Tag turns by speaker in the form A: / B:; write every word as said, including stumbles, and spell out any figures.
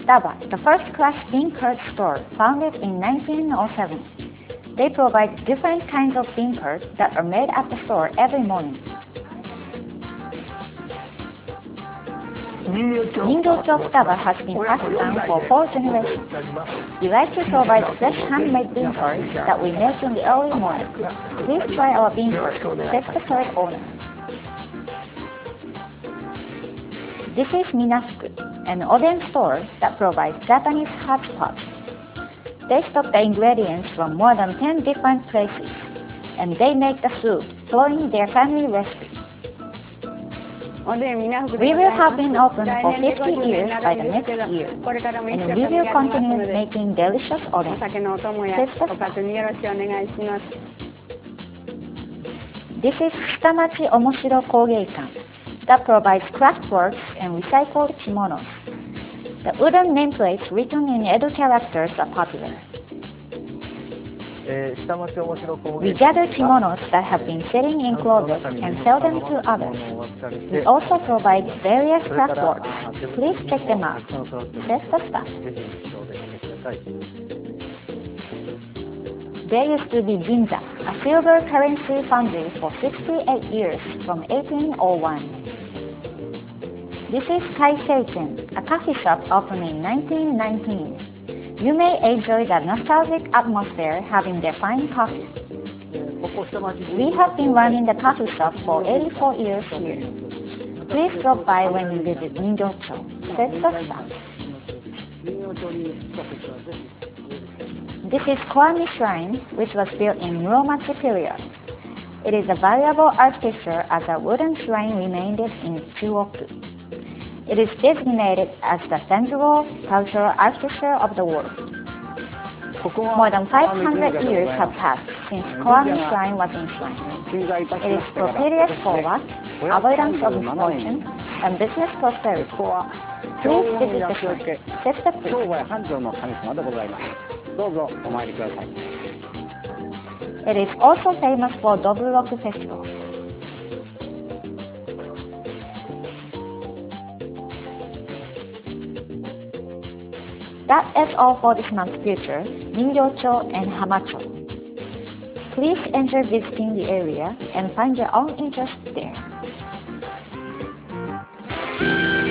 A: Staba, the first-class bean curd store, founded in nineteen oh seven. They provide different kinds of bean curd that are made at the store every morning. Ningyocho Staba has been passed down for four generations. We like to provide fresh handmade bean curd that we make in the early morning. Please try our bean curd, says the third owner. This is Minafuku, an oden store that provides Japanese hot pots. They stock the ingredients from more than ten different places, and they make the soup following their family recipe. We will have been open for fifty years by the next year, and we will continue making delicious oden, says the staff. This is Shitamachi Omoshiro Kogeikan, that provides craft works and recycled kimonos. The wooden nameplates written in Edo characters are popular. We gather kimonos that have been sitting in closets and sell them to others. We also provide various craft works. Please check them out, says the staff. There used to be Ginza, a silver currency foundry for sixty-eight years from eighteen oh one. This is Kaiseichen, a coffee shop opened in nineteen nineteen. You may enjoy the nostalgic atmosphere having their fine coffee. We have been running the coffee shop for eighty-four years here. Please drop by when you visit Ningyocho, says the staff. This is Koami Shrine, which was built in Muromachi period. It is a valuable art picture as a wooden shrine remained in Chuoku. It is designated as the tangible cultural architecture of the world. More than five hundred years have passed since Koami Shrine was enshrined. It is propitious for luck, avoidance of misfortune, and business prosperity. Please visit the shrine, says the priest. It is also famous for Doburoku Festival. That is all for this month's future, Ningyocho and Hamacho. Please enjoy visiting the area and find your own interest there.